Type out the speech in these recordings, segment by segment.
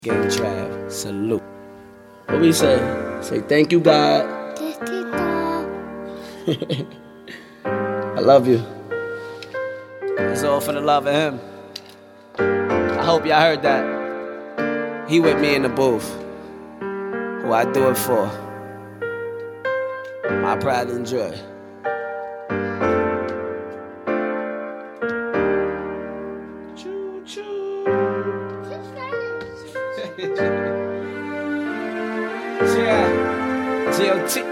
Gang Trav, salute. What we say? Say thank you, God. I love you. It's all for the love of him. I hope y'all heard that. He with me in the booth. Who I do it for. My pride and joy. Choo choo. Yeah. G-O-T.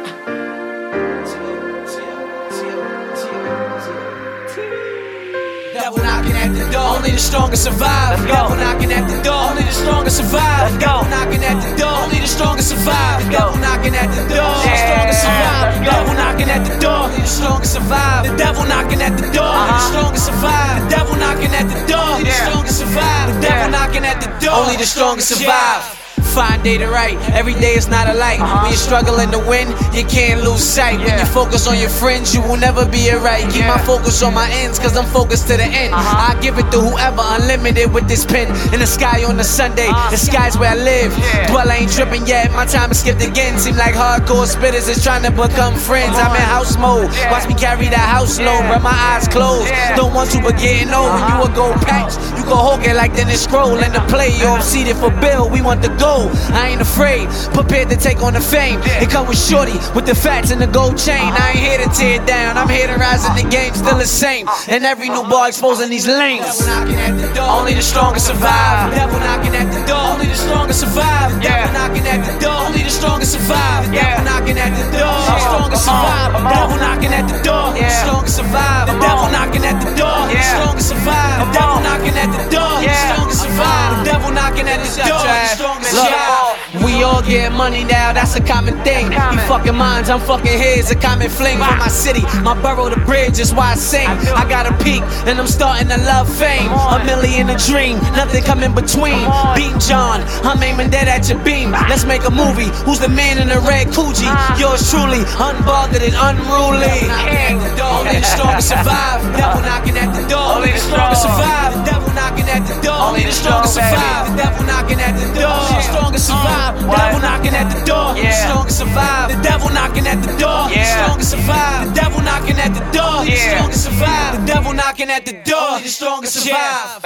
Devil knocking at the door, only the strongest survive. Devil knocking at the door, only the strongest survive. Devil knocking at the door, only the strongest survive. Devil knocking at the door, the strongest survive. Devil knocking at the door, only the strongest survive. The devil knocking at the door, only the strongest survive. The devil knocking at the door, only the strongest survive. The devil knocking at the door, only the strongest survive. Find day to right, every day is not alike. When you're struggling to win, you can't lose sight. When you focus on your friends, you will never be it right. Keep my focus on my ends, cause I'm focused to the end. I give it to whoever, unlimited with this pen. In the sky on a Sunday, the sky's where I live. Dwell ain't tripping yet, my time is skipped again. Seem like hardcore spitters is trying to become friends. I'm in house mode, watch me carry that house load, but my eyes closed. Don't want to, but getting old. When you a gold patch, you go hold it like Dennis Scroll. In the playoff, seated for Bill, we want the goal. I ain't afraid, prepared to take on the fame. It come with shorty, with the fats and the gold chain. I ain't here to tear down, I'm here to rise in the game, still the same. And every new bar exposing these lanes. Devil knocking at the door, only the strongest survive. Devil knocking at the door, only the strongest survive. Devil knocking at the door, only the strongest survive. Devil knocking at the door, the strongest survive. Devil knocking at the door, the strongest survive. The devil knocking at the door, the strongest survive. The devil knocking at the door, the strongest survive. The devil knocking at the door, the strongest survive. We all get money now, that's a common thing. He fucking minds, I'm fucking his, a common fling. For my city, my borough, the bridge is why I sing. I got a peak, and I'm starting to love fame. A million a dream, nothing come in between. Beat John, I'm aiming dead at your beam. Let's make a movie, who's the man in the red Coogee? Yours truly, unbothered and unruly. Only the strongest survive. Devil knocking at the door, only the strongest survive. The devil knocking at the door, only the strongest survive. The devil knocking at the door, the strongest survive. The devil knocking at the door, the strongest survive. The devil knocking at the door, the strongest survive. The devil knocking at the door, the strongest survive. The devil knocking at the door, the strongest survive.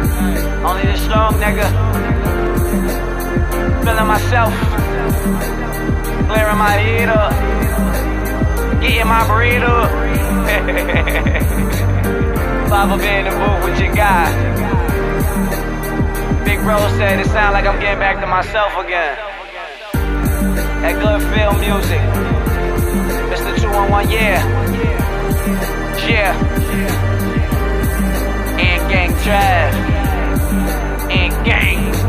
Only the strong, nigga. Feeling myself, clearing my head up, getting my breed up. Papa be in the booth with your guy. Big bro said it sound like I'm getting back to myself again. That good feel music. Mr. 211, yeah. And Gang Trav. And Gang.